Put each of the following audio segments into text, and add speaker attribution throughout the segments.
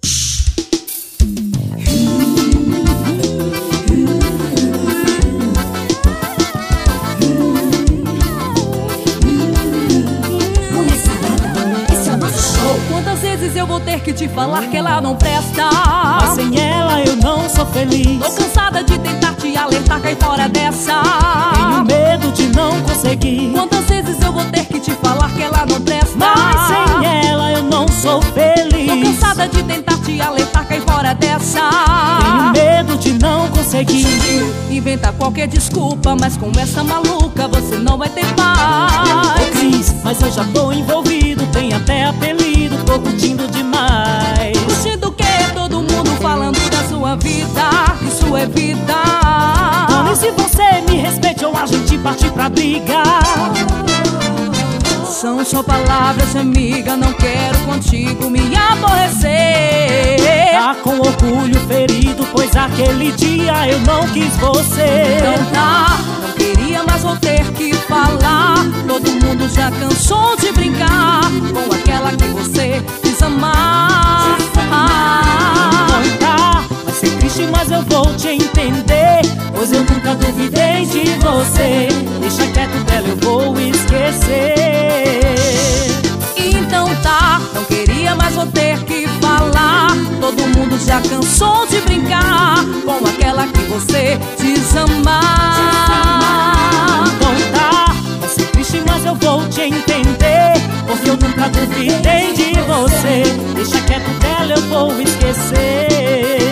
Speaker 1: Quantas vezes eu vou ter que te falar que ela não presta?
Speaker 2: Mas sem ela eu não sou feliz.
Speaker 1: Tô cansada de tentar te alertar, cai fora dessa.
Speaker 2: Tenho medo de não conseguir.
Speaker 1: Quantas vezes eu vou ter que te falar que ela não presta?
Speaker 2: Mas sem ela eu não sou feliz.
Speaker 1: Tô cansada de tentar te alertar, cai fora dessa.
Speaker 2: Tenho medo de não conseguir.
Speaker 1: Inventa qualquer desculpa, mas com essa maluca você não vai ter paz.
Speaker 2: Cris, mas eu já tô envolvido, tem até apelido, tô curtindo demais.
Speaker 1: Curtindo o quê? Todo mundo falando da sua vida, isso é vida.
Speaker 2: Mano, e se você me respeite ou a gente partir pra brigar?
Speaker 1: São só palavras, amiga, não quero contigo me aborrecer.
Speaker 2: Tá com orgulho ferido, pois aquele dia eu não quis você.
Speaker 1: Então tá, não queria, mas vou ter que falar. Todo mundo já cansou de brincar com aquela que você quis amar.
Speaker 2: Não tá, vai ser triste, mas eu vou te entender, pois eu nunca duvidei de você. Deixa quieto dela, eu vou esquecer.
Speaker 1: Então tá, não queria, mas vou ter que falar. Todo mundo já cansou de brincar com aquela que você diz amar.
Speaker 2: Então tá, vai ser triste, mas eu vou te entender, porque eu nunca duvidei de você. Deixa quieto dela, eu vou esquecer.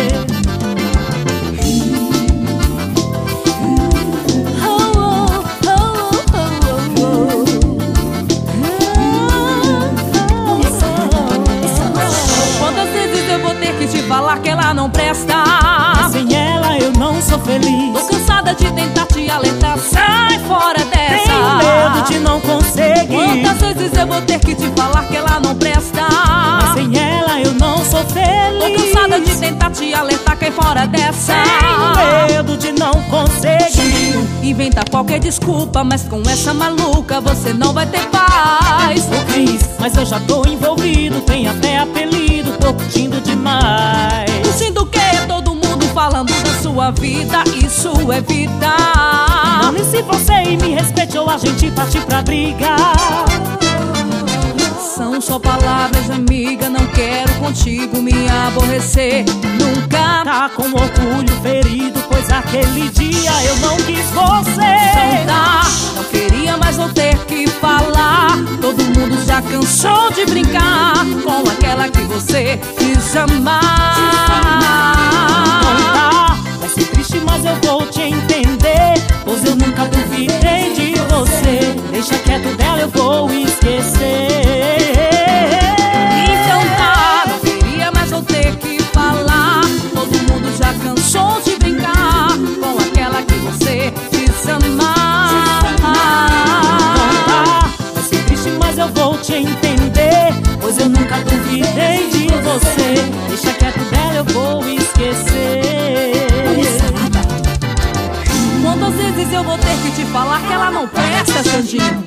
Speaker 1: Falar que ela não presta.
Speaker 2: Mas sem ela eu não sou feliz.
Speaker 1: Tô cansada de tentar te alertar, sai fora dessa.
Speaker 2: Tenho medo de não conseguir.
Speaker 1: Quantas vezes eu vou ter que te falar que ela não presta?
Speaker 2: Mas sem ela eu não sou feliz.
Speaker 1: Tô cansada de tentar te alertar, cai fora dessa.
Speaker 2: Tenho medo de não conseguir.
Speaker 1: Inventa qualquer desculpa, mas com essa maluca você não vai ter paz.
Speaker 2: Ô Cris, mas eu já tô envolvido, tem até apelido, tô curtindo demais.
Speaker 1: Curtindo o quê? Todo mundo falando da sua vida, isso é vida.
Speaker 2: Não, e se você me respeite ou a gente partir pra brigar?
Speaker 1: São só palavras, amiga, não quero contigo me aborrecer nunca.
Speaker 2: Tá com orgulho ferido, pois aquele dia eu não quis você.
Speaker 1: Então tá, não queria, mas vou ter que falar. Todo mundo já cansou de brincar com aquela que você quis amar.
Speaker 2: Então tá, vai ser triste, mas eu vou te entender, pois eu nunca duvidei de você. Deixa quieto dela, eu vou esquecer.
Speaker 1: Então tá, não queria, mas vou ter que falar. Todo mundo já cansou de brincar com aquela que você quis amar.
Speaker 2: Então tá, vai ser triste, mas eu vou te entender, pois eu nunca duvidei de você. Deixa quieto dela, eu vou esquecer.
Speaker 1: Quantas vezes eu vou ter que te falar que ela não presta, Sandinho?